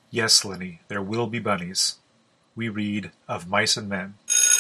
Yes, Lenny, there will be bunnies. We read Of Mice and Men.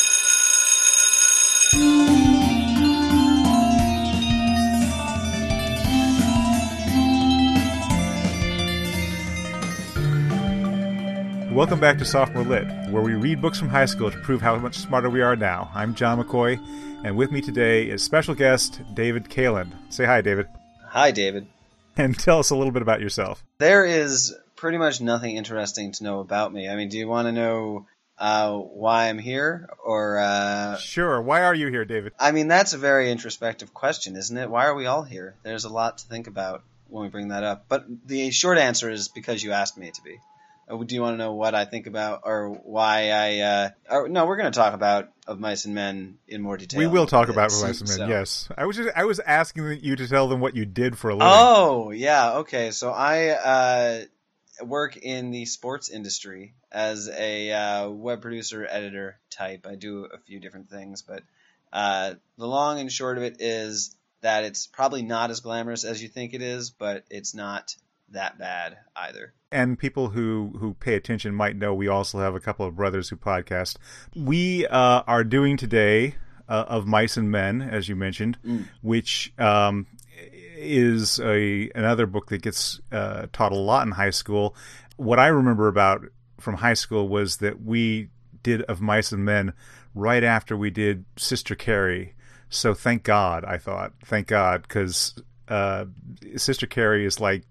Welcome back to Sophomore Lit, where we read books from high school to prove how much smarter we are now. I'm John McCoy, and with me today is special guest David Kalin. Say hi, David. Hi, David. And tell us a little bit about yourself. There is pretty much nothing interesting to know about me. I mean, do you want to know why I'm here? Or Sure. Why are you here, David? I mean, that's a very introspective question, isn't it? Why are we all here? There's a lot to think about when we bring that up. But the short answer is because you asked me to be. Do you want to know what I think about or why I... no, we're going to talk about Of Mice and Men in more detail. We will talk about Of Mice and Men, yes. I was asking you to tell them what you did for a living. Oh, yeah, okay. So I work in the sports industry as a web producer, editor type. I do a few different things, but the long and short of it is that it's probably not as glamorous as you think it is, but it's not that bad either. And people who pay attention might know we also have a couple of brothers who podcast. We are doing today Of Mice and Men, as you mentioned, which is another book that gets taught a lot in high school. What I remember from high school was that we did Of Mice and Men right after we did Sister Carrie. So thank God, I thought. Thank God, because Sister Carrie is like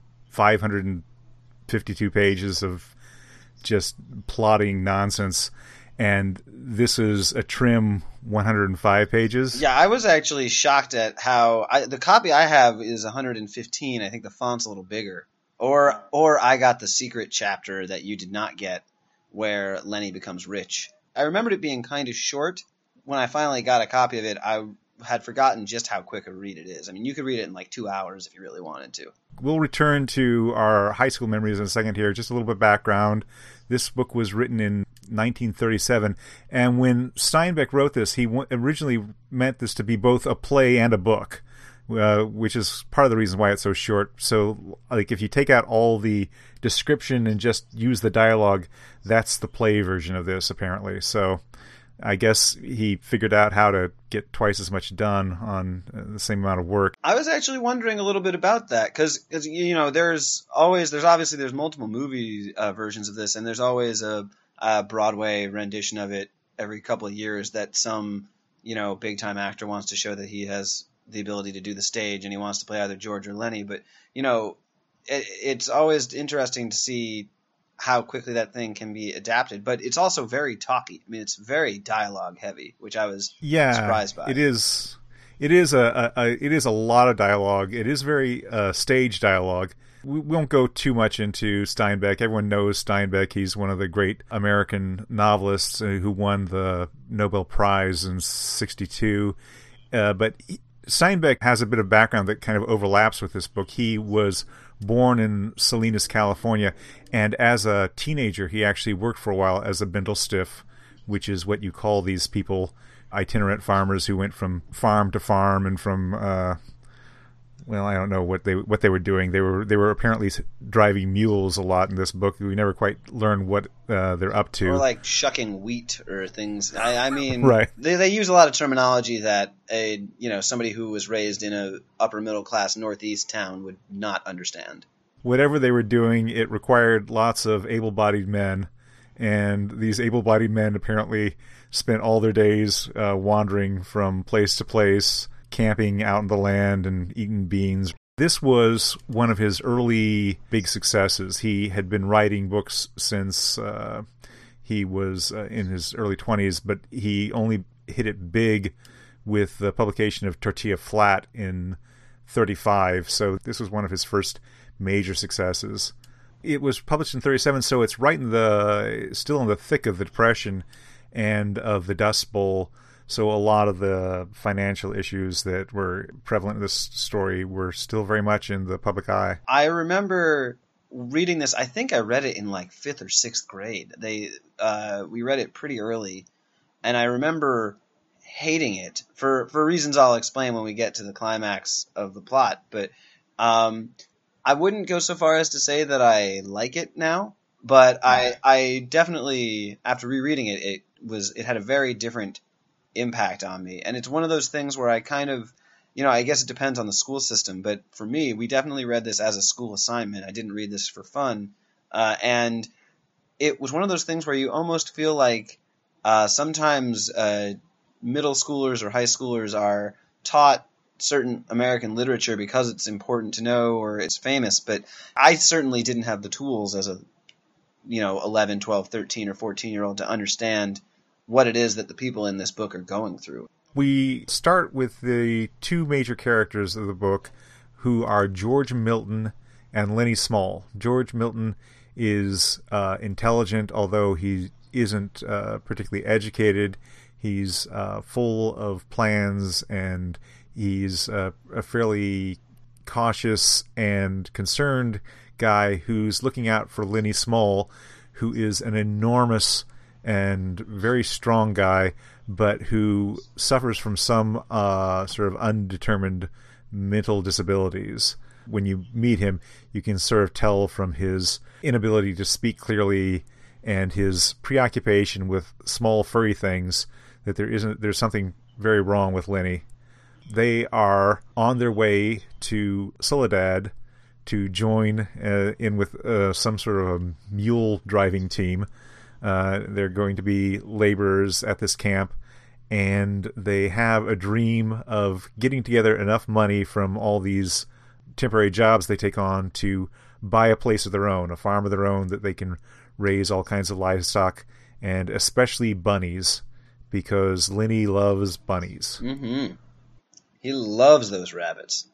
552 pages of just plotting nonsense, and this is a trim 105 pages. Yeah, I was actually shocked at how the copy I have is 115. I think the font's a little bigger. Or I got the secret chapter that you did not get, where Lenny becomes rich. I remembered it being kind of short. When I finally got a copy of it, I had forgotten just how quick a read it is. I mean, you could read it in like 2 hours if you really wanted to. We'll return to our high school memories in a second here. Just a little bit of background. This book was written in 1937, and when Steinbeck wrote this, he originally meant this to be both a play and a book, which is part of the reason why it's so short. So, like, if you take out all the description and just use the dialogue, that's the play version of this, apparently. So I guess he figured out how to get twice as much done on the same amount of work. I was actually wondering a little bit about that because you know there's obviously multiple movie versions of this, and there's always a Broadway rendition of it every couple of years that some big time actor wants to show that he has the ability to do the stage and he wants to play either George or Lenny. But it's always interesting to see how quickly that thing can be adapted, but it's also very talky. I mean, it's very dialogue heavy, which I was surprised by. It is a lot of dialogue. It is very stage dialogue. We won't go too much into Steinbeck. Everyone knows Steinbeck. He's one of the great American novelists who won the Nobel Prize in '62. But Steinbeck has a bit of background that kind of overlaps with this book. He was born in Salinas, California, and as a teenager, he actually worked for a while as a bindlestiff, which is what you call these people, itinerant farmers who went from farm to farm and from, I don't know what they were doing. They were apparently driving mules a lot in this book. We never quite learn what they're up to. Or like shucking wheat or things. I mean, right. They use a lot of terminology that somebody who was raised in a upper middle class Northeast town would not understand. Whatever they were doing, it required lots of able-bodied men, and these able-bodied men apparently spent all their days wandering from place to place, camping out in the land and eating beans. This was one of his early big successes. He had been writing books since he was in his early 20s, but he only hit it big with the publication of Tortilla Flat in '35. So this was one of his first major successes. It was published in '37, so it's right still in the thick of the Depression and of the Dust Bowl. So a lot of the financial issues that were prevalent in this story were still very much in the public eye. I remember reading this. I think I read it in like 5th or 6th grade. We read it pretty early, and I remember hating it for reasons I'll explain when we get to the climax of the plot. But I wouldn't go so far as to say that I like it now, but I definitely, after rereading it, it had a very different impact on me. And it's one of those things where I kind of, I guess it depends on the school system, but for me, we definitely read this as a school assignment. I didn't read this for fun. And it was one of those things where you almost feel like sometimes middle schoolers or high schoolers are taught certain American literature because it's important to know or it's famous, but I certainly didn't have the tools as a 11, 12, 13 or 14-year-old to understand what it is that the people in this book are going through. We start with the two major characters of the book, who are George Milton and Lenny Small. George Milton is intelligent, although he isn't particularly educated. He's full of plans, and he's a fairly cautious and concerned guy who's looking out for Lenny Small, who is an enormous and very strong guy, but who suffers from some sort of undetermined mental disabilities. When you meet him, you can sort of tell from his inability to speak clearly and his preoccupation with small furry things that there's something very wrong with Lenny. They are on their way to Soledad to join in with some sort of a mule driving team. They're going to be laborers at this camp, and they have a dream of getting together enough money from all these temporary jobs they take on to buy a place of their own, a farm of their own, that they can raise all kinds of livestock, and especially bunnies, because Lenny loves bunnies. Mm-hmm. He loves those rabbits.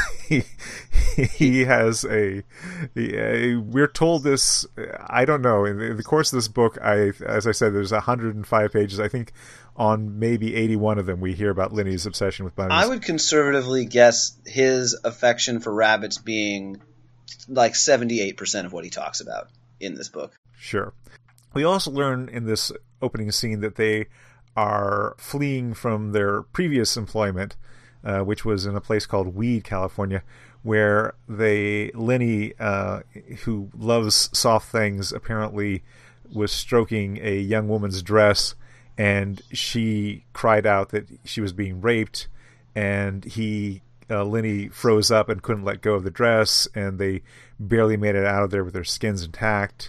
He has we're told this, I don't know, in the course of this book, as I said, there's 105 pages. I think on maybe 81 of them we hear about Lenny's obsession with bunnies. I would conservatively guess his affection for rabbits being like 78% of what he talks about in this book. Sure. We also learn in this opening scene that they are fleeing from their previous employment, which was in a place called Weed, California, where Lenny, who loves soft things, apparently was stroking a young woman's dress, and she cried out that she was being raped, and Lenny froze up and couldn't let go of the dress, and they barely made it out of there with their skins intact.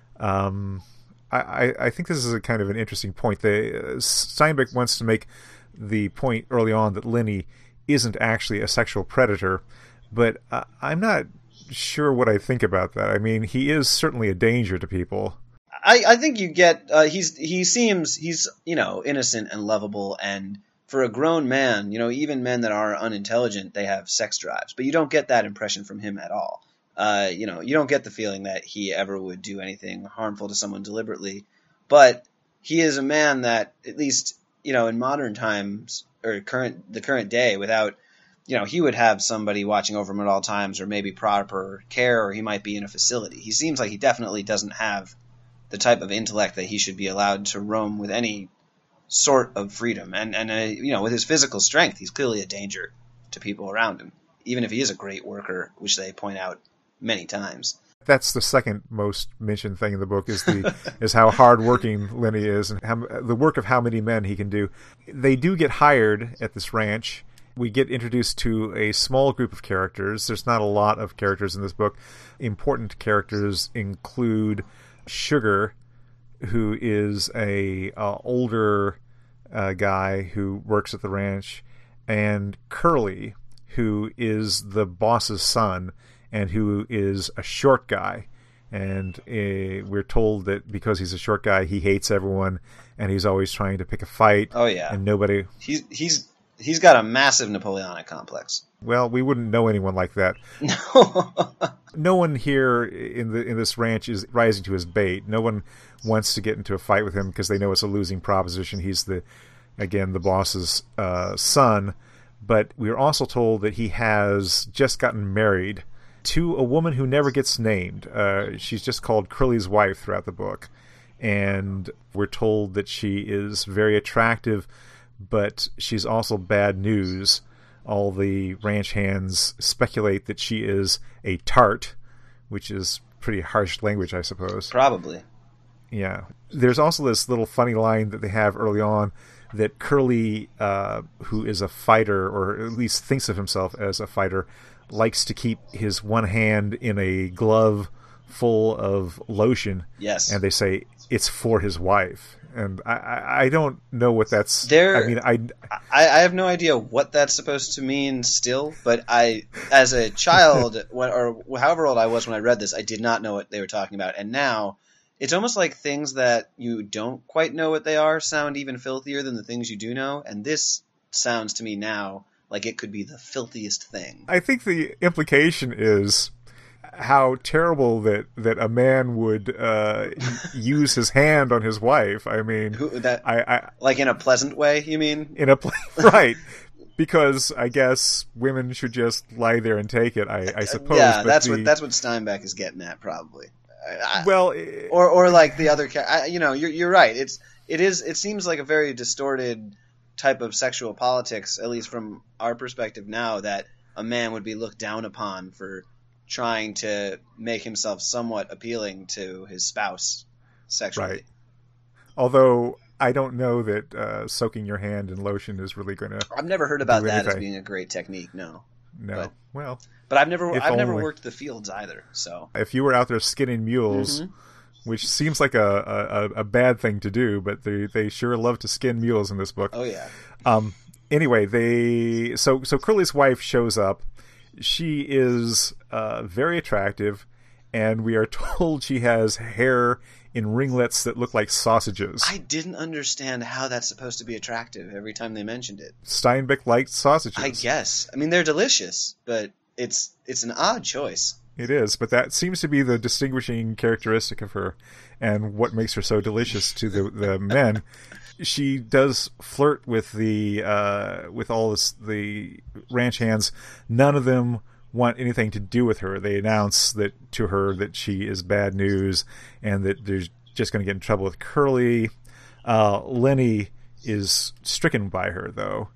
I think this is a kind of an interesting point. Steinbeck wants to make the point early on that Lenny isn't actually a sexual predator, but I'm not sure what I think about that. I mean, he is certainly a danger to people. I think you get he seems he's innocent and lovable, and for a grown man, even men that are unintelligent, they have sex drives, but you don't get that impression from him at all. You don't get the feeling that he ever would do anything harmful to someone deliberately, but he is a man that, at least in modern times or the current day, without he would have somebody watching over him at all times, or maybe proper care, or he might be in a facility. He seems like he definitely doesn't have the type of intellect that he should be allowed to roam with any sort of freedom. And with his physical strength, he's clearly a danger to people around him, even if he is a great worker, which they point out many times. That's the second most mentioned thing in the book is how hardworking Lenny is, and the work of how many men he can do. They do get hired at this ranch. We get introduced to a small group of characters. There's not a lot of characters in this book. Important characters include Sugar, who is a older guy who works at the ranch, and Curly, who is the boss's son, and who is a short guy. And we're told that because he's a short guy, he hates everyone, and he's always trying to pick a fight. Oh yeah, and nobody. He's got a massive Napoleonic complex. Well, we wouldn't know anyone like that. No. No one here in this ranch is rising to his bait. No one wants to get into a fight with him because they know it's a losing proposition. He's the boss's son. But we're also told that he has just gotten married to a woman who never gets named. She's just called Curly's wife throughout the book. And we're told that she is very attractive, but she's also bad news. All the ranch hands speculate that she is a tart, which is pretty harsh language, I suppose. Probably. Yeah. There's also this little funny line that they have early on that Curly, who is a fighter, or at least thinks of himself as a fighter, likes to keep his one hand in a glove full of lotion. Yes. And they say it's for his wife. And I don't know what that's... There, I mean, I have no idea what that's supposed to mean still, but as a child, or however old I was when I read this, I did not know what they were talking about. And now, it's almost like things that you don't quite know what they are sound even filthier than the things you do know. And this sounds to me now like it could be the filthiest thing. I think the implication is how terrible that a man would use his hand on his wife. I mean, like in a pleasant way, you mean? Right. Because I guess women should just lie there and take it, I suppose. Yeah, but that's what Steinbeck is getting at, probably. Or like the other, you're right. It seems like a very distorted type of sexual politics, at least from our perspective now, that a man would be looked down upon for trying to make himself somewhat appealing to his spouse sexually. Right. Although I don't know that soaking your hand in lotion is really going to. I've never heard about that as being a great technique. No. But I've never worked the fields either. So if you were out there skinning mules, which seems like a bad thing to do, but they sure love to skin mules in this book. Oh yeah. Anyway, so Curly's wife shows up. She is very attractive, and we are told she has hair in ringlets that look like sausages. I didn't understand how that's supposed to be attractive every time they mentioned it. Steinbeck liked sausages. I guess. I mean, they're delicious, but it's an odd choice. It is, but that seems to be the distinguishing characteristic of her, and what makes her so delicious to the men. She does flirt with the ranch hands. None of them want anything to do with her. They announce to her that she is bad news and that they're just going to get in trouble with Curly. Lenny is stricken by her, though,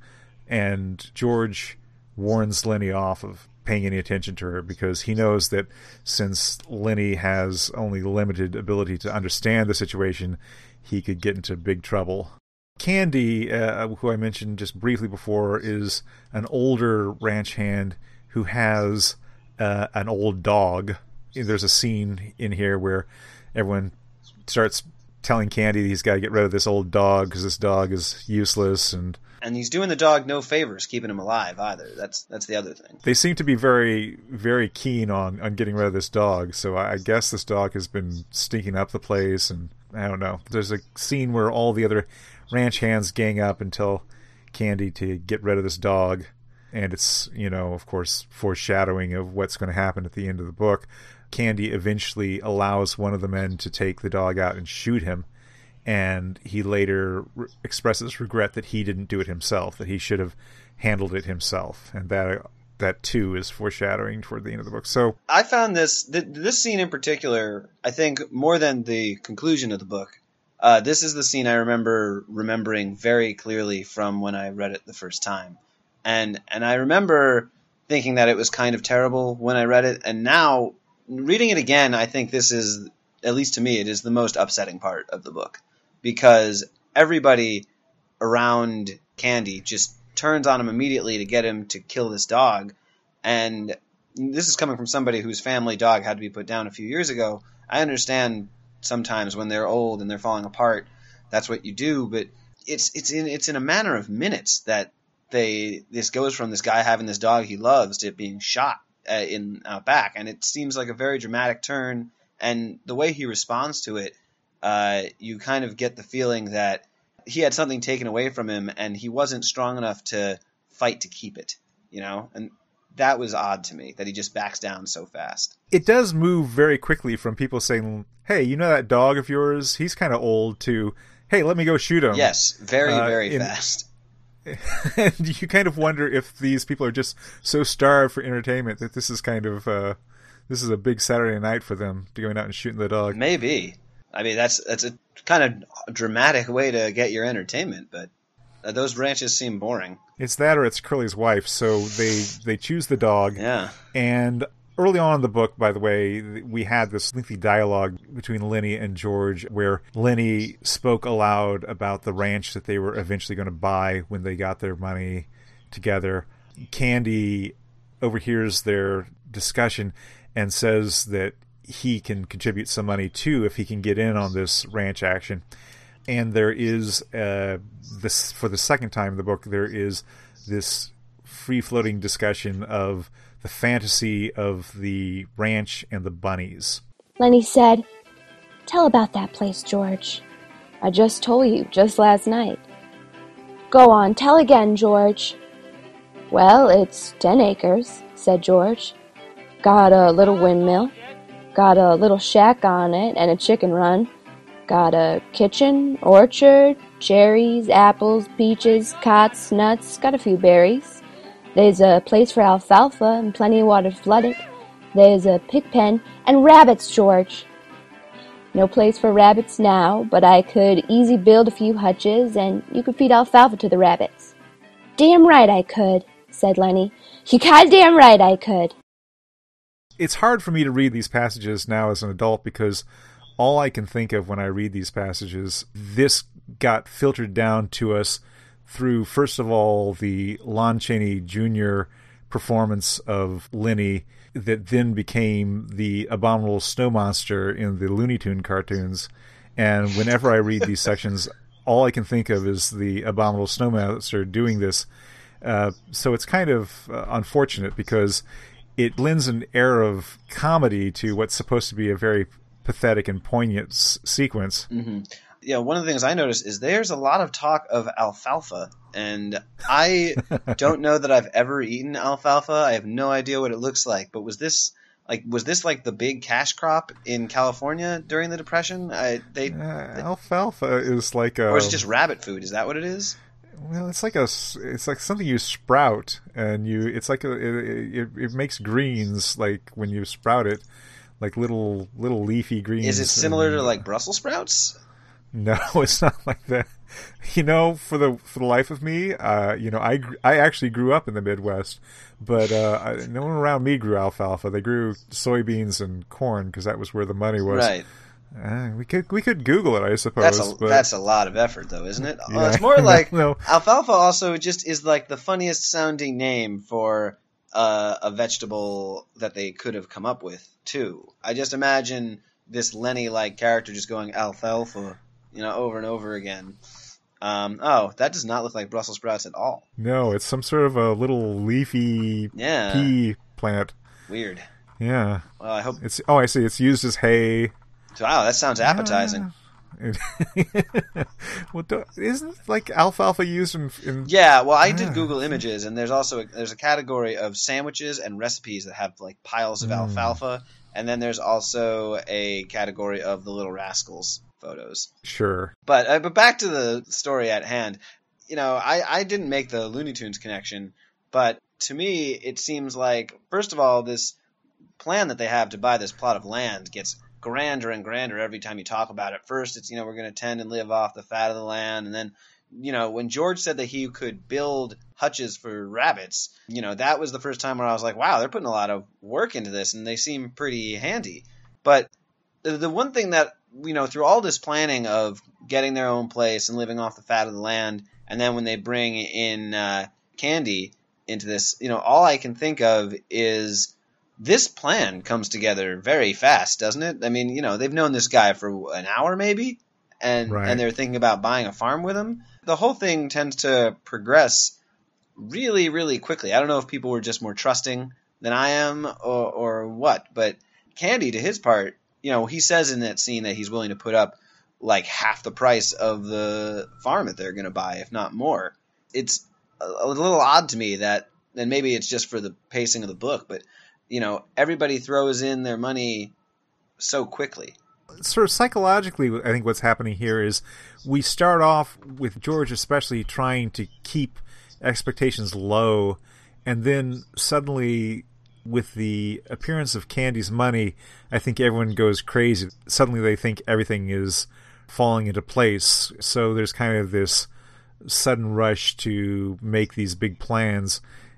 and George warns Lenny off of paying any attention to her because he knows that since Lenny has only limited ability to understand the situation, he could get into big trouble. Candy, who I mentioned just briefly before, is an older ranch hand who has an old dog. There's a scene in here where everyone starts telling Candy he's got to get rid of this old dog because this dog is useless, and he's doing the dog no favors keeping him alive either. That's the other thing. They seem to be very, very keen on getting rid of this dog, so I guess this dog has been stinking up the place, and I don't know. There's a scene where all the other ranch hands gang up and tell Candy to get rid of this dog, and it's, of course, foreshadowing of what's going to happen at the end of the book. Candy eventually allows one of the men to take the dog out and shoot him, and he later expresses regret that he didn't do it himself, that he should have handled it himself, and that too is foreshadowing toward the end of the book. So I found this scene in particular, I think more than the conclusion of the book, this is the scene I remembering very clearly from when I read it the first time, and I remember thinking that it was kind of terrible when I read it, and now reading it again, I think this is, at least to me, it is the most upsetting part of the book, because everybody around Candy just turns on him immediately to get him to kill this dog. And this is coming from somebody whose family dog had to be put down a few years ago. I understand sometimes when they're old and they're falling apart, that's what you do, but it's in a matter of minutes that this goes from this guy having this dog he loves to being shot out back, and it seems like a very dramatic turn. And the way he responds to it, you kind of get the feeling that he had something taken away from him, and he wasn't strong enough to fight to keep it, And that was odd to me, that he just backs down so fast. It does move very quickly from people saying, hey, that dog of yours, he's kind of old, to, hey, let me go shoot him. Yes, very fast. And you kind of wonder if these people are just so starved for entertainment that this is kind of this is a big Saturday night for them, to going out and shooting the dog. Maybe. I mean, that's a kind of dramatic way to get your entertainment, but those ranches seem boring. It's that, or it's Curly's wife. So they choose the dog. Yeah. And Early on in the book, by the way, we had this lengthy dialogue between Lenny and George where Lenny spoke aloud about the ranch that they were eventually going to buy when they got their money together. Candy overhears their discussion and says that he can contribute some money too if he can get in on this ranch action. And there is this, for the second time in the book, there is this free-floating discussion of the fantasy of the ranch and the bunnies. Lenny said, "Tell about that place, George. I just told you just last night." "Go on, tell again, George." "Well, it's 10 acres, said George. "Got a little windmill. Got a little shack on it and a chicken run. Got a kitchen, orchard, cherries, apples, peaches, cots, nuts. Got a few berries. There's a place for alfalfa and plenty of water to flood it. There's a pig pen and rabbits, George. No place for rabbits now, but I could easy build a few hutches and you could feed alfalfa to the rabbits." "Damn right I could," said Lenny. "You goddamn right I could." It's hard for me to read these passages now as an adult because all I can think of when I read these passages, this got filtered down to us through, first of all, the Lon Chaney Jr. performance of Lenny that then became the abominable snow monster in the Looney Tune cartoons. And whenever I read these sections, all I can think of is the abominable snow monster doing this. So it's kind of unfortunate because it lends an air of comedy to what's supposed to be a very pathetic and poignant sequence. Mm-hmm. Yeah, one of the things I noticed is there's a lot of talk of alfalfa, and I don't know that I've ever eaten alfalfa. I have no idea what it looks like, but was this like the big cash crop in California during the Depression? Alfalfa is like a... Or is it just rabbit food? Is that what it is? Well, it's like something you sprout, and it makes greens like when you sprout it, like little leafy greens. Is it similar to like Brussels sprouts? No, it's not like that. For the life of me, I actually grew up in the Midwest, but no one around me grew alfalfa. They grew soybeans and corn because that was where the money was. Right. We could Google it, I suppose. That's a lot of effort, though, isn't it? Yeah. It's more like No. Alfalfa. Also, just is like the funniest sounding name for a vegetable that they could have come up with too. I just imagine this Lenny-like character just going alfalfa, over and over again. That does not look like Brussels sprouts at all. No, it's some sort of a little leafy pea plant. Weird. Yeah. Well, I hope it's. Oh, I see. It's used as hay. Wow, that sounds appetizing. Well, isn't like alfalfa used in... Yeah, well, I did Google Images, and there's a category of sandwiches and recipes that have like piles of alfalfa, and then there's also a category of the Little Rascals photos. Sure. But back to the story at hand. I didn't make the Looney Tunes connection, but to me it seems like, first of all, this plan that they have to buy this plot of land gets grander and grander every time you talk about it. First, it's, we're going to tend and live off the fat of the land. And then, when George said that he could build hutches for rabbits, that was the first time where I was like, wow, they're putting a lot of work into this and they seem pretty handy. But the one thing that, through all this planning of getting their own place and living off the fat of the land, and then when they bring in Candy into this, all I can think of is this plan comes together very fast, doesn't it? I mean, they've known this guy for an hour maybe, and they're thinking about buying a farm with him. The whole thing tends to progress really, really quickly. I don't know if people were just more trusting than I am or what, but Candy, to his part, he says in that scene that he's willing to put up like half the price of the farm that they're going to buy, if not more. It's a little odd to me that, and maybe it's just for the pacing of the book, but everybody throws in their money so quickly. Sort of psychologically, I think what's happening here is we start off with George especially trying to keep expectations low, and then suddenly with the appearance of Candy's money, I think everyone goes crazy. Suddenly they think everything is falling into place. So there's kind of this sudden rush to make these big plans.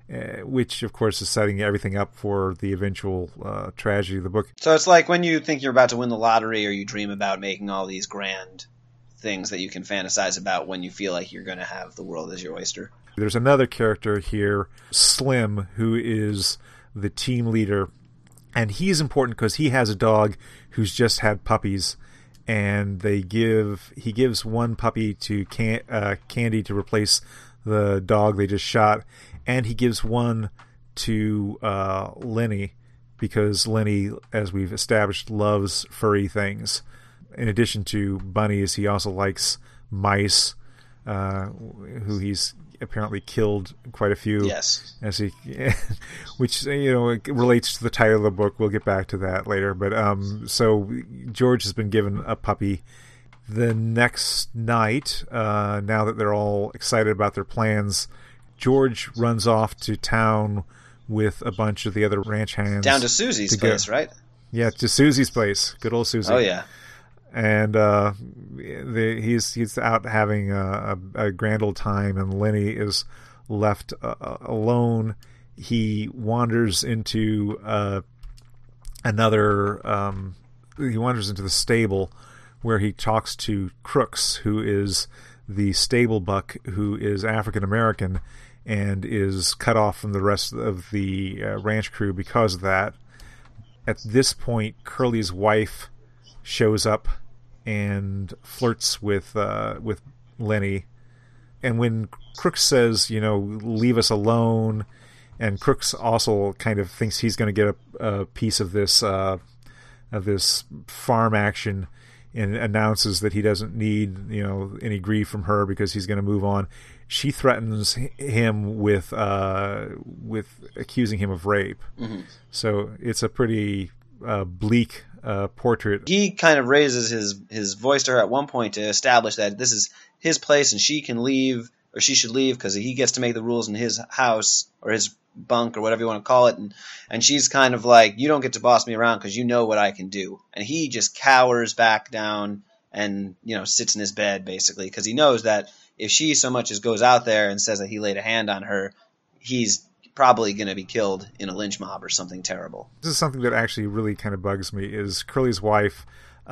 which of course is setting everything up for the eventual tragedy of the book. So it's like when you think you're about to win the lottery, or you dream about making all these grand things that you can fantasize about when you feel like you're going to have the world as your oyster. There's another character here, Slim, who is the team leader, and he's important because he has a dog who's just had puppies, and he gives one puppy to Candy to replace the dog they just shot, and he gives one to Lenny, because Lenny, as we've established, loves furry things. In addition to bunnies, he also likes mice, who he's apparently killed quite a few. Yes. Which it relates to the title of the book. We'll get back to that later. But so George has been given a puppy. The next night, now that they're all excited about their plans, George runs off to town with a bunch of the other ranch hands. Down to Susie's place, right? Yeah, to Susie's place. Good old Susie. Oh, yeah. And he's out having a grand old time, and Lenny is left alone. He wanders into he wanders into the stable, where he talks to Crooks, who is the stable buck, who is African American and is cut off from the rest of the ranch crew because of that. At this point, Curly's wife shows up and flirts with Lenny, and when Crooks says, leave us alone, and Crooks also kind of thinks he's going to get a piece of this farm action, and announces that he doesn't need any grief from her because he's going to move on. She threatens him with accusing him of rape. Mm-hmm. So it's a pretty bleak portrait. He kind of raises his voice to her at one point to establish that this is his place and she can leave, or she should leave, because he gets to make the rules in his house or his bunk or whatever you want to call it. And she's kind of like, you don't get to boss me around because you know what I can do. And he just cowers back down and sits in his bed basically, because he knows that if she so much as goes out there and says that he laid a hand on her, he's probably going to be killed in a lynch mob or something terrible. This is something that actually really kind of bugs me, is Curly's wife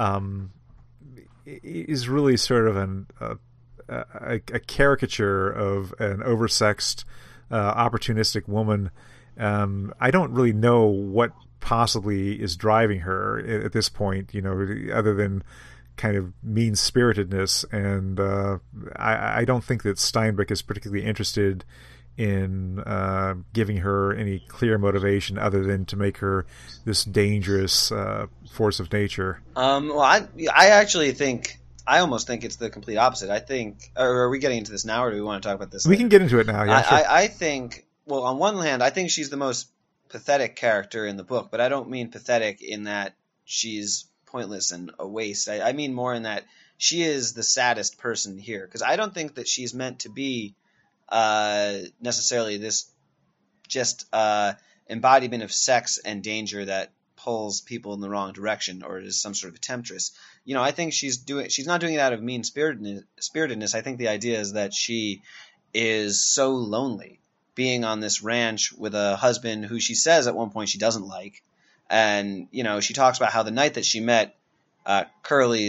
is really sort of a caricature of an oversexed, opportunistic woman. I don't really know what possibly is driving her at this point, other than kind of mean-spiritedness, and I don't think that Steinbeck is particularly interested in giving her any clear motivation other than to make her this dangerous force of nature. Well, I actually think, I almost think it's the complete opposite. I think, or are we getting into this now, or do we want to talk about this later? We can get into it now, yeah. Sure. I think, well, on one hand, I think she's the most pathetic character in the book, but I don't mean pathetic in that she's pointless and a waste. I mean more in that she is the saddest person here, because I don't think that she's meant to be necessarily this just embodiment of sex and danger that pulls people in the wrong direction, or is some sort of a temptress. I think she's not doing it out of mean-spiritedness. I think the idea is that she is so lonely being on this ranch with a husband who she says at one point she doesn't like. And, she talks about how the night that she met Curly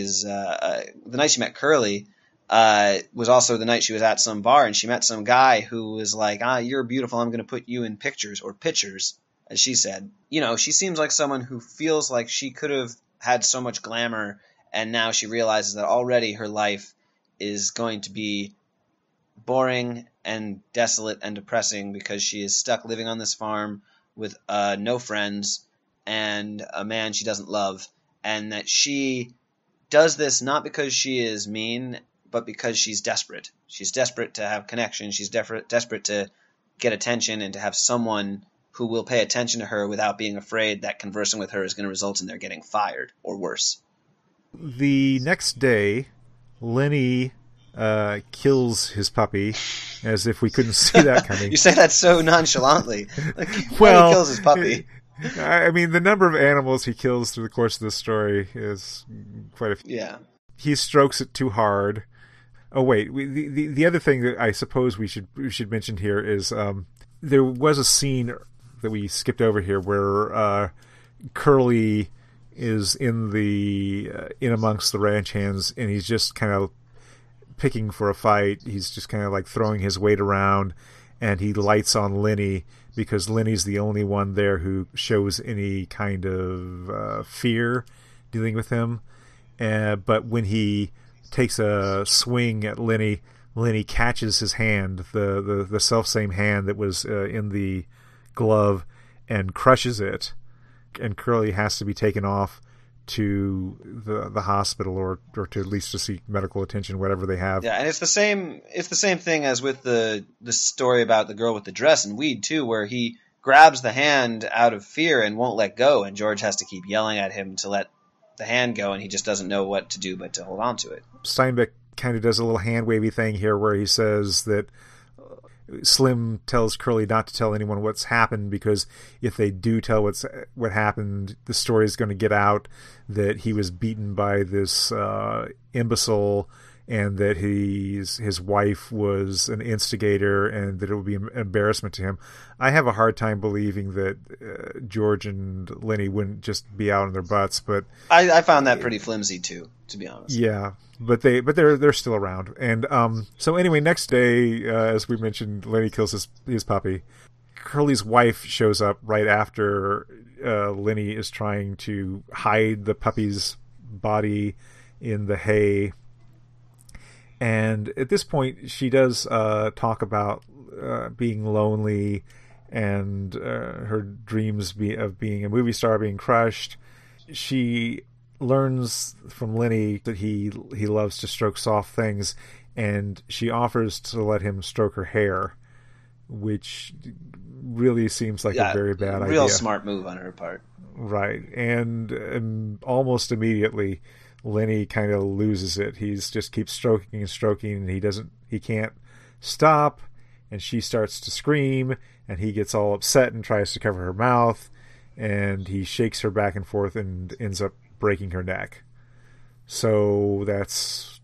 was also the night she was at some bar, and she met some guy who was like, you're beautiful, I'm going to put you in pictures, or pictures, as she said. She seems like someone who feels like she could have had so much glamour, and now she realizes that already her life is going to be boring and desolate and depressing because she is stuck living on this farm with no friends and a man she doesn't love, and that she does this not because she is mean, but because she's desperate. She's desperate to have connection. She's desperate to get attention and to have someone who will pay attention to her without being afraid that conversing with her is going to result in their getting fired or worse. The next day, Lenny kills his puppy, as if we couldn't see that coming. You say that so nonchalantly. Lenny kills his puppy. I mean, the number of animals he kills through the course of this story is quite a few. Yeah. He strokes it too hard. Oh, wait. The other thing that I suppose we should mention here is there was a scene that we skipped over here where Curly is in amongst the ranch hands, and he's just kind of picking for a fight. He's just kind of like throwing his weight around, and he lights on Lenny because Lenny's the only one there who shows any kind of fear dealing with him. But when he takes a swing at Lenny catches his hand, the self-same hand that was in the glove, and crushes it. And Curly has to be taken off to the hospital or to at least to seek medical attention, whatever they have. Yeah, and it's the same thing as with the story about the girl with the dress in Weed too, where he grabs the hand out of fear and won't let go, and George has to keep yelling at him to let the hand go, and he just doesn't know what to do but to hold on to it. Steinbeck kind of does a little hand wavy thing here where he says that Slim tells Curly not to tell anyone what's happened, because if they do tell what happened, the story is going to get out that he was beaten by this imbecile, and that his wife was an instigator, and that it would be an embarrassment to him. I have a hard time believing that George and Lenny wouldn't just be out on their butts, but I found that pretty flimsy too, to be honest. Yeah, but they're still around. And so anyway, next day, as we mentioned, Lenny kills his puppy. Curly's wife shows up right after Lenny is trying to hide the puppy's body in the hay. And at this point, she does talk about being lonely and her dreams of being a movie star being crushed. She learns from Lenny that he loves to stroke soft things, and she offers to let him stroke her hair, which really seems like a very bad idea. Real smart move on her part. Right. And almost immediately Lenny kind of loses it. He's just keeps stroking and stroking, and he can't stop, and she starts to scream, and he gets all upset and tries to cover her mouth, and he shakes her back and forth and ends up breaking her neck. So that's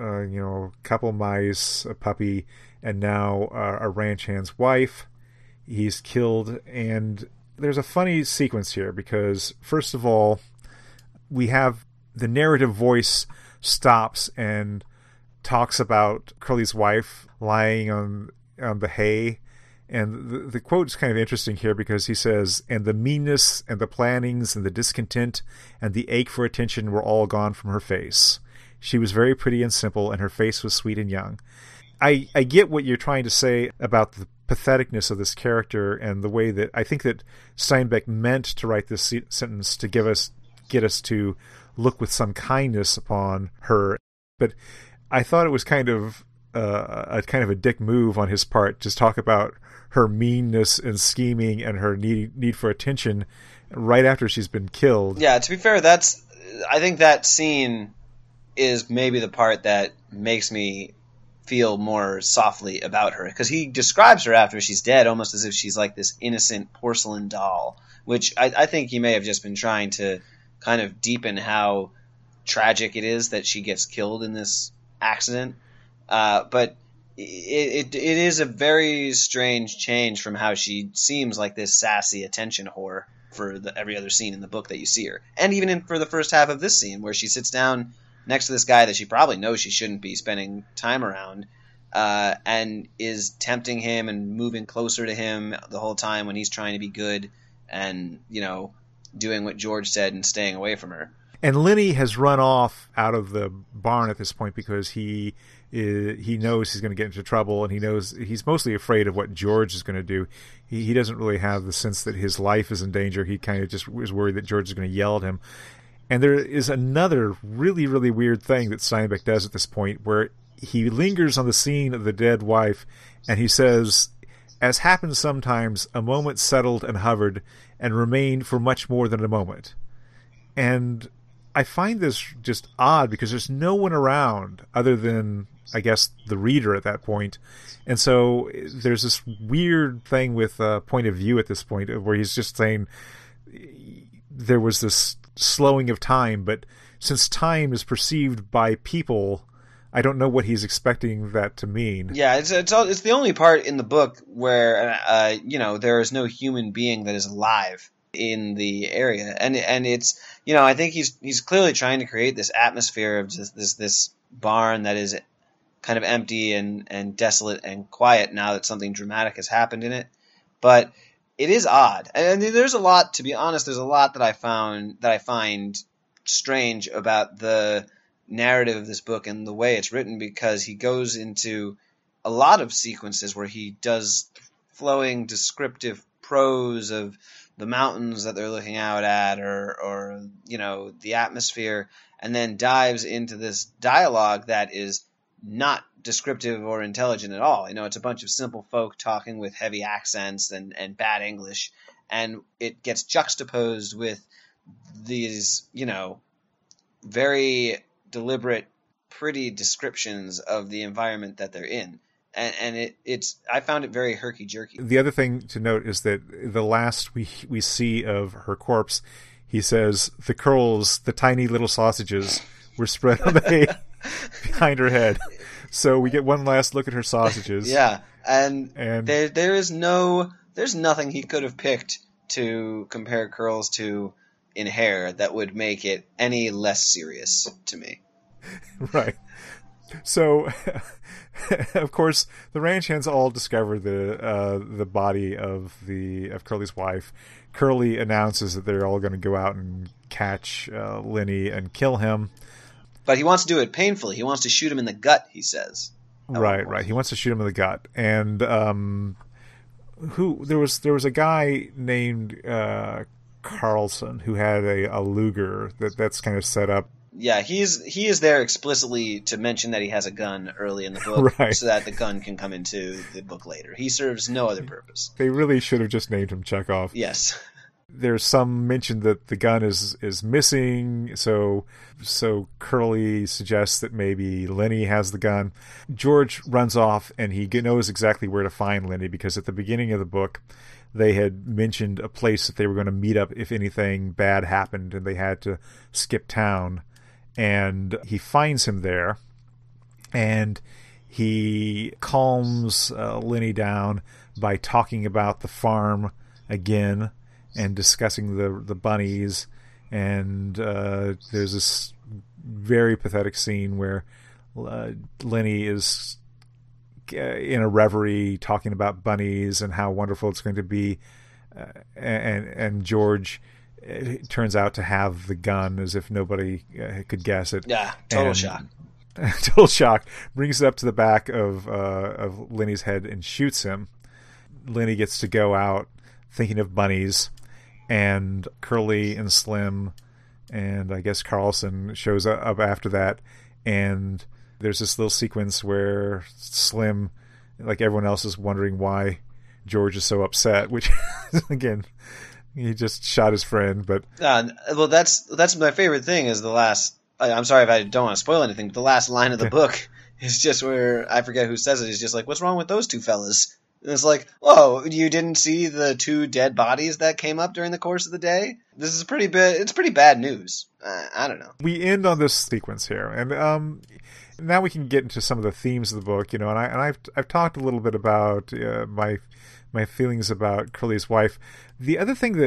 a couple mice, a puppy, and now a ranch hand's wife. He's killed, and there's a funny sequence here because first of all, we have the narrative voice stops and talks about Curly's wife lying on the hay. And the quote is kind of interesting here because he says, "And the meanness and the plannings and the discontent and the ache for attention were all gone from her face. She was very pretty and simple, and her face was sweet and young." I get what you're trying to say about the patheticness of this character and the way that I think that Steinbeck meant to write this sentence to get us to look with some kindness upon her. But I thought it was kind of a dick move on his part to talk about her meanness and scheming and her need for attention right after she's been killed. Yeah, to be fair, I think that scene is maybe the part that makes me feel more softly about her, because he describes her after she's dead almost as if she's like this innocent porcelain doll, which I think he may have just been trying to kind of deepen how tragic it is that she gets killed in this accident. But it is a very strange change from how she seems like this sassy attention whore for every other scene in the book that you see her. And even for the first half of this scene where she sits down next to this guy that she probably knows she shouldn't be spending time around, and is tempting him and moving closer to him the whole time when he's trying to be good and, doing what George said and staying away from her. And Lenny has run off out of the barn at this point because he knows he's going to get into trouble, and he knows he's mostly afraid of what George is going to do. He doesn't really have the sense that his life is in danger. He kind of just is worried that George is going to yell at him. And there is another really, really weird thing that Steinbeck does at this point where he lingers on the scene of the dead wife, and he says, "As happens sometimes, a moment settled and hovered and remained for much more than a moment." And I find this just odd because there's no one around other than, I guess, the reader at that point. And so there's this weird thing with point of view at this point where he's just saying there was this slowing of time, but since time is perceived by people, I don't know what he's expecting that to mean. Yeah, it's the only part in the book where there is no human being that is alive in the area, and it's I think he's clearly trying to create this atmosphere of just this barn that is kind of empty and desolate and quiet now that something dramatic has happened in it. But it is odd, and there's a lot, to be honest. There's a lot that I find strange about the narrative of this book and the way it's written, because he goes into a lot of sequences where he does flowing descriptive prose of the mountains that they're looking out at, or the atmosphere, and then dives into this dialogue that is not descriptive or intelligent at all. It's a bunch of simple folk talking with heavy accents and bad English, and it gets juxtaposed with these, very deliberate, pretty descriptions of the environment that they're in. And I found it very herky-jerky. The other thing to note is that the last we see of her corpse, he says the curls, the tiny little sausages, were spread on the hay behind her head. So we get one last look at her sausages. Yeah, and there's nothing he could have picked to compare curls to in hair that would make it any less serious to me. Right. So, of course, the ranch hands all discover the body of Curly's wife. Curly announces that they're all going to go out and catch Lenny and kill him. But he wants to do it painfully. He wants to shoot him in the gut, he says. Right. He wants to shoot him in the gut. And there was a guy named Carlson who had a Luger that's kind of set up. Yeah, he is there explicitly to mention that he has a gun early in the book, right, so that the gun can come into the book later. He serves no other purpose. They really should have just named him Chekhov. Yes. There's some mention that the gun is missing, so Curly suggests that maybe Lenny has the gun. George runs off, and he knows exactly where to find Lenny, because at the beginning of the book, they had mentioned a place that they were going to meet up if anything bad happened, and they had to skip town. And he finds him there, and he calms Lenny down by talking about the farm again and discussing the bunnies. And there's this very pathetic scene where Lenny is in a reverie talking about bunnies and how wonderful it's going to be, and George, it turns out to have the gun, as if nobody could guess it. Yeah, total shock. Total shock. Brings it up to the back of Lenny's head and shoots him. Lenny gets to go out thinking of bunnies, and Curly and Slim and I guess Carlson shows up after that, and there's this little sequence where Slim, like everyone else, is wondering why George is so upset, which again, he just shot his friend. But well, that's my favorite thing is the last. I'm sorry if I don't want to spoil anything, but the last line of the book is just where, I forget who says it. He's just like, "What's wrong with those two fellas?" And it's like, "Oh, you didn't see the two dead bodies that came up during the course of the day? This is it's pretty bad news." I don't know. We end on this sequence here, and now we can get into some of the themes of the book, and I've talked a little bit about my feelings about Curly's wife. The other thing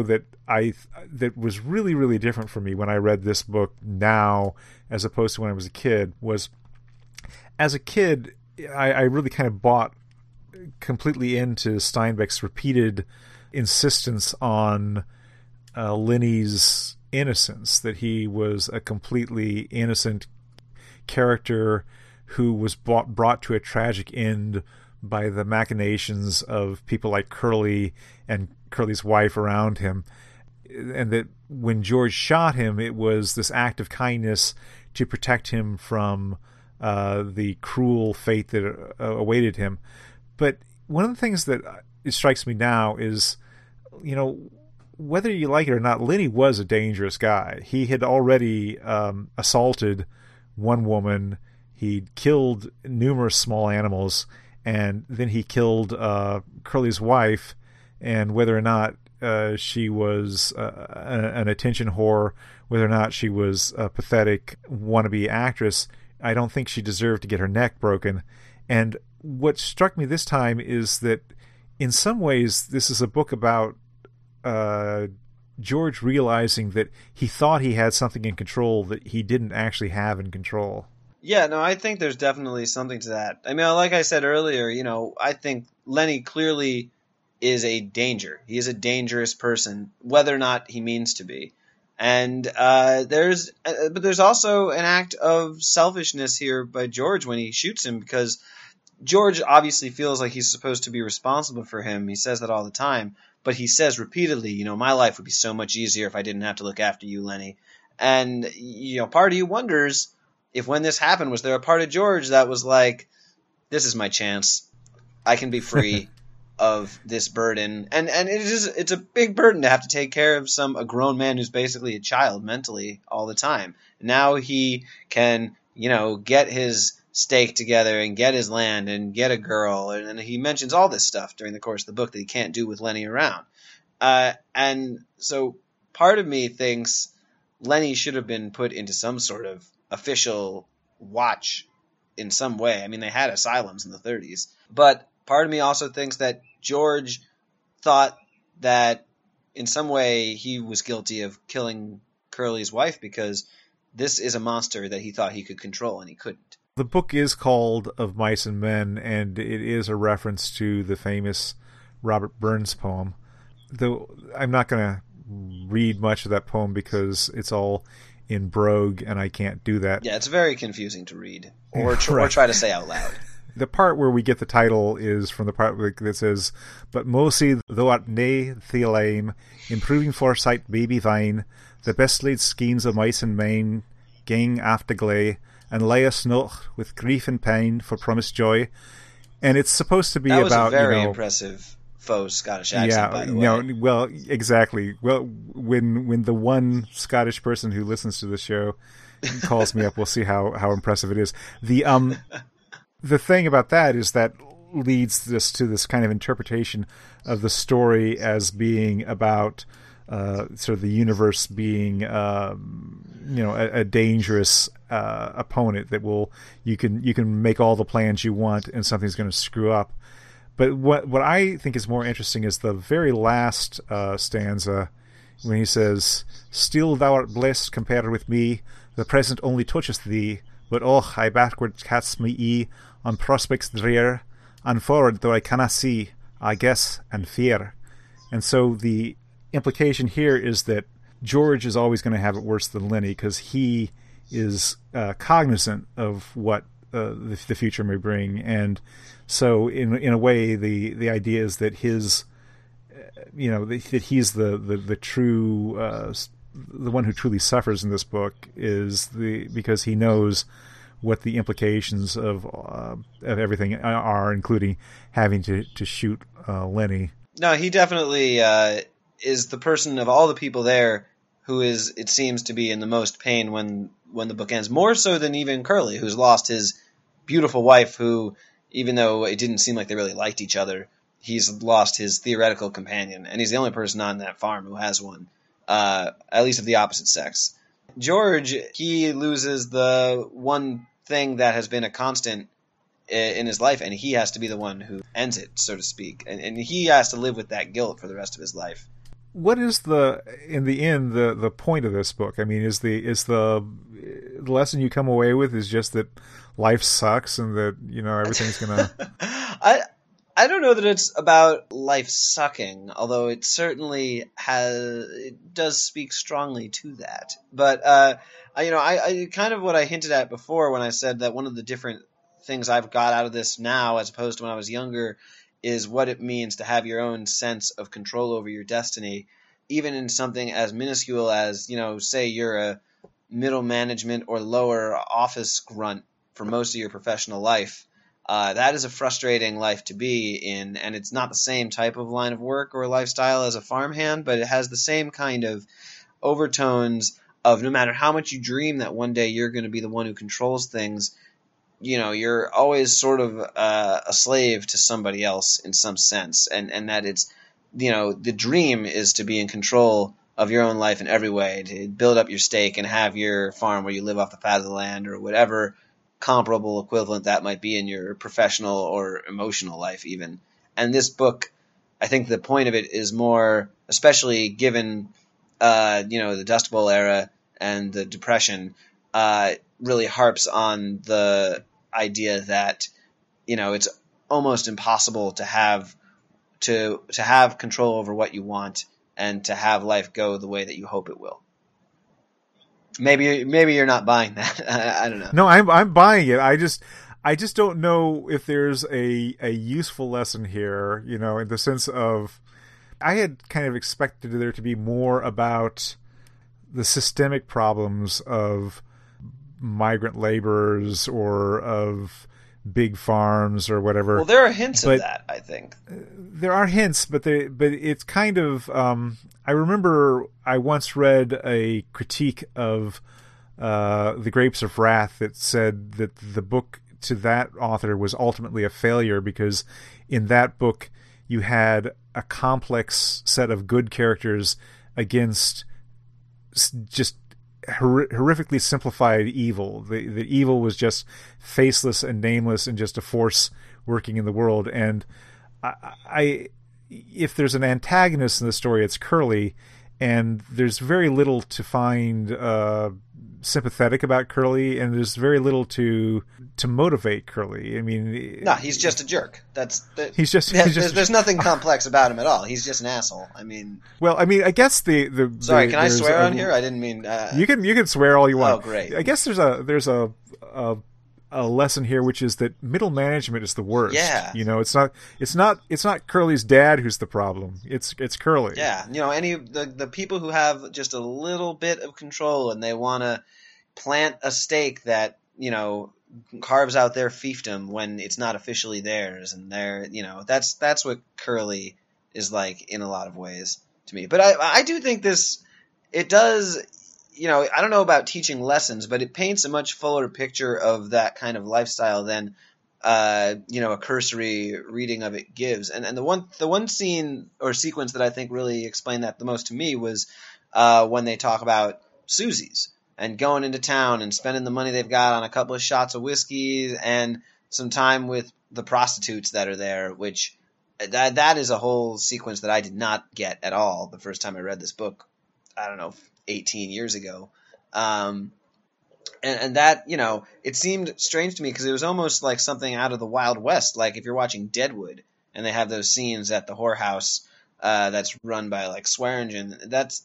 that was really, really different for me when I read this book now as opposed to when I was a kid was, as a kid, I really kind of bought completely into Steinbeck's repeated insistence on Lenny's innocence, that he was a completely innocent character who was brought to a tragic end by the machinations of people like Curly and Curly's wife around him, and that when George shot him, it was this act of kindness to protect him from the cruel fate that awaited him. But one of the things that strikes me now is, whether you like it or not, Lenny was a dangerous guy. He had already assaulted one woman. He'd killed numerous small animals, and then he killed Curly's wife. And whether or not she was an attention whore, whether or not she was a pathetic wannabe actress, I don't think she deserved to get her neck broken. And what struck me this time is that in some ways this is a book about George realizing that he thought he had something in control that he didn't actually have in control. Yeah, no, I think there's definitely something to that. I mean, like I said earlier, I think Lenny clearly is a danger. He is a dangerous person, whether or not he means to be. And but there's also an act of selfishness here by George when he shoots him, because George obviously feels like he's supposed to be responsible for him. He says that all the time, but he says repeatedly, my life would be so much easier if I didn't have to look after you, Lenny. And, part of you wonders if when this happened, was there a part of George that was like, this is my chance. I can be free of this burden. And it's a big burden to have to take care of a grown man who's basically a child mentally all the time. Now he can, get his stake together and get his land and get a girl. And he mentions all this stuff during the course of the book that he can't do with Lenny around. And so part of me thinks Lenny should have been put into some sort of official watch in some way. I mean, they had asylums in the 30s. But part of me also thinks that George thought that in some way he was guilty of killing Curly's wife, because this is a monster that he thought he could control and he couldn't. The book is called Of Mice and Men, and it is a reference to the famous Robert Burns poem. Though I'm not going to read much of that poem because it's all in brogue and I can't do that. Yeah, it's very confusing to read or try to say out loud. The part where we get the title is from the part that says, "But Mosie, though art nae the lame, improving foresight baby thine, the best laid schemes of mice and men, gang after gley, and lay us not with grief and pain for promised joy." And it's supposed to be about, that was a very impressive faux Scottish accent, by the way. Well, exactly. Well, when the one Scottish person who listens to the show calls me up, we'll see how impressive it is. The thing about that is that leads this to this kind of interpretation of the story as being about sort of the universe being a dangerous opponent that you can make all the plans you want and something's going to screw up. But what I think is more interesting is the very last stanza when he says, "Still thou art blessed compared with me, the present only toucheth thee, but och, I backward cast me on prospects drear, and forward though I canna see, I guess and fear." And so the implication here is that George is always going to have it worse than Lenny because he is cognizant of what the future may bring. And so in a way, the idea is that his, that he's the true, the one who truly suffers in this book is because he knows what the implications of everything are, including having to shoot Lenny. No, he definitely is the person of all the people there who is, it seems to be in the most pain when the book ends, more so than even Curly, who's lost his beautiful wife, who, even though it didn't seem like they really liked each other, he's lost his theoretical companion, and he's the only person on that farm who has one, at least of the opposite sex. George, he loses the one thing that has been a constant in his life, and he has to be the one who ends it, so to speak, and he has to live with that guilt for the rest of his life. What is in the end the point of this book? I mean, is the lesson you come away with is just that life sucks and that everything's gonna. I don't know that it's about life sucking, although it certainly does speak strongly to that. But I kind of what I hinted at before when I said that one of the different things I've got out of this now, as opposed to when I was younger, is what it means to have your own sense of control over your destiny, even in something as minuscule as, say you're a middle management or lower office grunt for most of your professional life. That is a frustrating life to be in, and it's not the same type of line of work or lifestyle as a farmhand, but it has the same kind of overtones of no matter how much you dream that one day you're going to be the one who controls things, you're always sort of a slave to somebody else in some sense, and that it's, the dream is to be in control of your own life in every way, to build up your stake and have your farm where you live off the fat of the land or whatever comparable equivalent that might be in your professional or emotional life even. And this book, I think the point of it is more, especially given the Dust Bowl era and the Depression, really harps on the idea that it's almost impossible to have control over what you want and to have life go the way that you hope it will. Maybe you're not buying that. I don't know. No, I'm buying it. I just don't know if there's a useful lesson here, in the sense of, I had kind of expected there to be more about the systemic problems of migrant laborers or of big farms or whatever. Well, there are hints of that, I think. There are hints, but it's kind of, I remember I once read a critique of The Grapes of Wrath that said that the book to that author was ultimately a failure because in that book you had a complex set of good characters against just horrifically simplified evil. The evil was just faceless and nameless and just a force working in the world. And I if there's an antagonist in the story, it's Curly, and there's very little to find sympathetic about Curly, and there's very little to motivate Curly. I mean, no, he's just a jerk. There's nothing complex about him at all. He's just an asshole. I mean, I guess the sorry, can I swear on here? I didn't mean. You can swear all you want. Oh, great. I guess there's a lesson here, which is that middle management is the worst. Yeah. It's not Curly's dad who's the problem. It's Curly. Yeah. Any of the people who have just a little bit of control and they want to plant a stake that, carves out their fiefdom when it's not officially theirs, and they're, that's what Curly is like in a lot of ways to me. But I do think it does, I don't know about teaching lessons, but it paints a much fuller picture of that kind of lifestyle than, a cursory reading of it gives. And the one scene or sequence that I think really explained that the most to me was when they talk about Susie's and going into town and spending the money they've got on a couple of shots of whiskey and some time with the prostitutes that are there, which that is a whole sequence that I did not get at all the first time I read this book, I don't know, 18 years ago. And that, it seemed strange to me because it was almost like something out of the Wild West. Like if you're watching Deadwood and they have those scenes at the whorehouse that's run by like Swearingen, that's,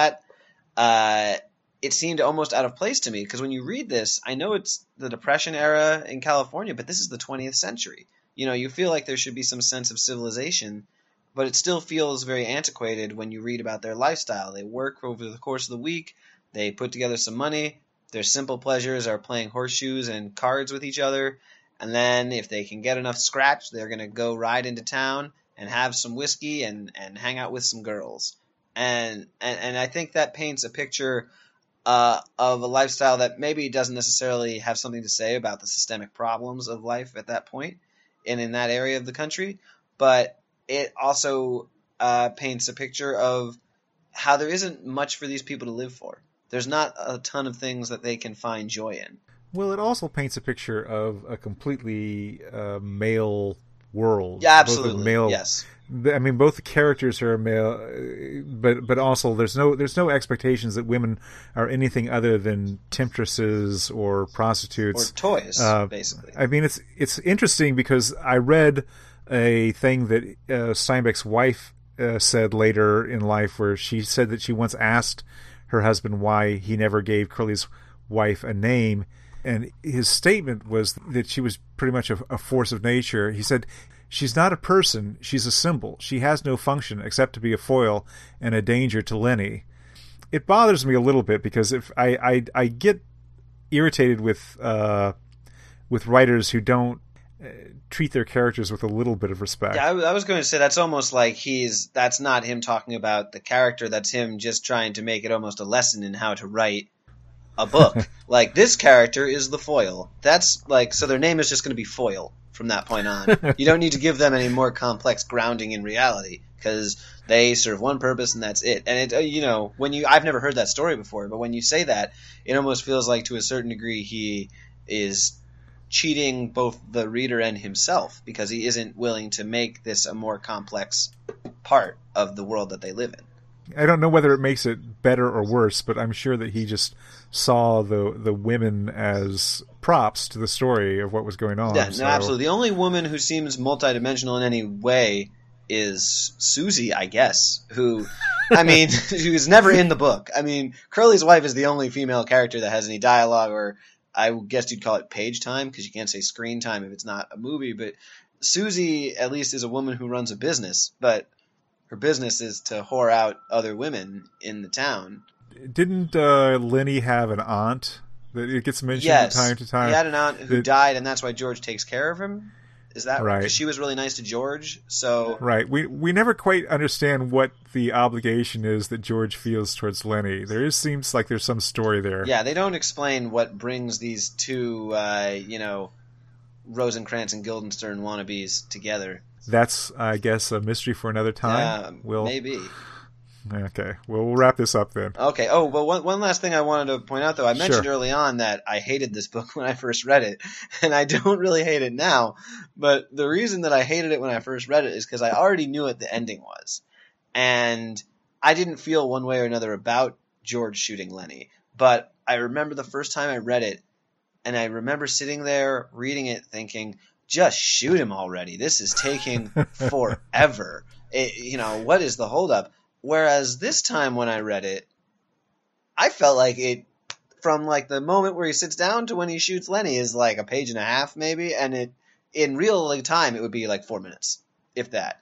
it seemed almost out of place to me because when you read this, I know it's the Depression era in California, but this is the 20th century. You feel like there should be some sense of civilization, but it still feels very antiquated when you read about their lifestyle. They work over the course of the week. They put together some money. Their simple pleasures are playing horseshoes and cards with each other. And then if they can get enough scratch, they're going to go ride into town and have some whiskey and hang out with some girls. And I think that paints a picture of a lifestyle that maybe doesn't necessarily have something to say about the systemic problems of life at that point and in that area of the country. But it also paints a picture of how there isn't much for these people to live for. There's not a ton of things that they can find joy in. Well, it also paints a picture of a completely male world. Yeah, absolutely. Yes. I mean, both the characters are male, but also there's no expectations that women are anything other than temptresses or prostitutes or toys, basically. I mean, it's interesting because I read a thing that Steinbeck's wife said later in life, where she said that she once asked her husband why he never gave Curly's wife a name, and his statement was that she was pretty much a force of nature. He said, "She's not a person, she's a symbol. She has no function except to be a foil and a danger to Lenny." It bothers me a little bit because if I get irritated with writers who don't treat their characters with a little bit of respect. Yeah, I was going to say that's almost like that's not him talking about the character, that's him just trying to make it almost a lesson in how to write a book. Like, this character is the foil. That's like, so their name is just going to be Foil from that point on. You don't need to give them any more complex grounding in reality because they serve one purpose and that's it. And it, I've never heard that story before, but when you say that, it almost feels like to a certain degree he is cheating both the reader and himself because he isn't willing to make this a more complex part of the world that they live in. I don't know whether it makes it better or worse, but I'm sure that he just saw the women as props to the story of what was going on. Yeah, no, absolutely. The only woman who seems multidimensional in any way is Susie, I guess, who, I mean, she was never in the book. I mean, Curly's wife is the only female character that has any dialogue, or I guess you'd call it page time, because you can't say screen time if it's not a movie, but Susie, at least, is a woman who runs a business, but her business is to whore out other women in the town. Didn't Lenny have an aunt that it gets mentioned from time to time? He had an aunt who died, and that's why George takes care of him. Is that right? Because she was really nice to George, so... Right. We never quite understand what the obligation is that George feels towards Lenny. Seems like there's some story there. Yeah, they don't explain what brings these two, Rosencrantz and Guildenstern wannabes together. That's, I guess, a mystery for another time. Maybe. Okay. Well, we'll wrap this up then. Okay. Oh, well, one last thing I wanted to point out, though. I mentioned early on that I hated this book when I first read it, and I don't really hate it now. But the reason that I hated it when I first read it is because I already knew what the ending was. And I didn't feel one way or another about George shooting Lenny. But I remember the first time I read it, and I remember sitting there reading it thinking, just shoot him already. This is taking forever. What is the holdup? Whereas this time when I read it, I felt like it, from like the moment where he sits down to when he shoots Lenny, is like a page and a half maybe, and in real time it would be like 4 minutes, if that.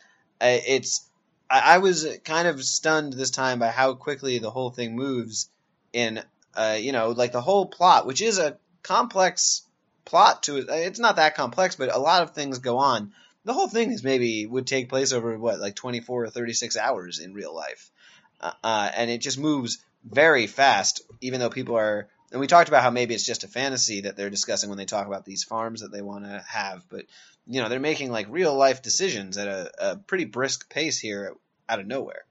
I was kind of stunned this time by how quickly the whole thing moves in, like the whole plot, which is a complex plot to it. It's not that complex, but a lot of things go on. The whole thing would take place over, 24 or 36 hours in real life. And it just moves very fast, even though people are... And we talked about how maybe it's just a fantasy that they're discussing when they talk about these farms that they want to have. But, they're making like real life decisions at a pretty brisk pace here out of nowhere.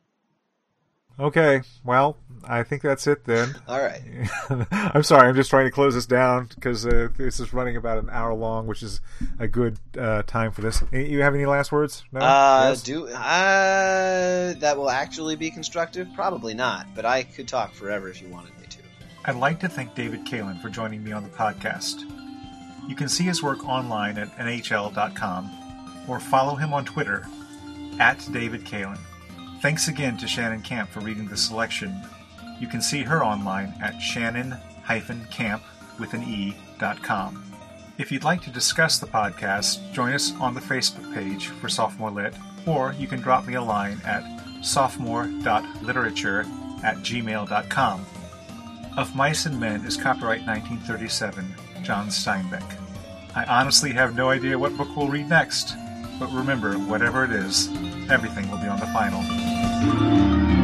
Okay, well, I think that's it then. All right. I'm sorry, I'm just trying to close this down because this is running about an hour long, which is a good time for this. You have any last words? No? Yes? That will actually be constructive? Probably not, but I could talk forever if you wanted me to. I'd like to thank David Kalin for joining me on the podcast. You can see his work online at nhl.com or follow him on Twitter @DavidKalin. Thanks again to Shannon Camp for reading the selection. You can see her online at shannon-camp.com. If you'd like to discuss the podcast, join us on the Facebook page for Sophomore Lit, or you can drop me a line at sophomore.literature@gmail.com. Of Mice and Men is copyright 1937, John Steinbeck. I honestly have no idea what book we'll read next, but remember, whatever it is, everything will be on the final.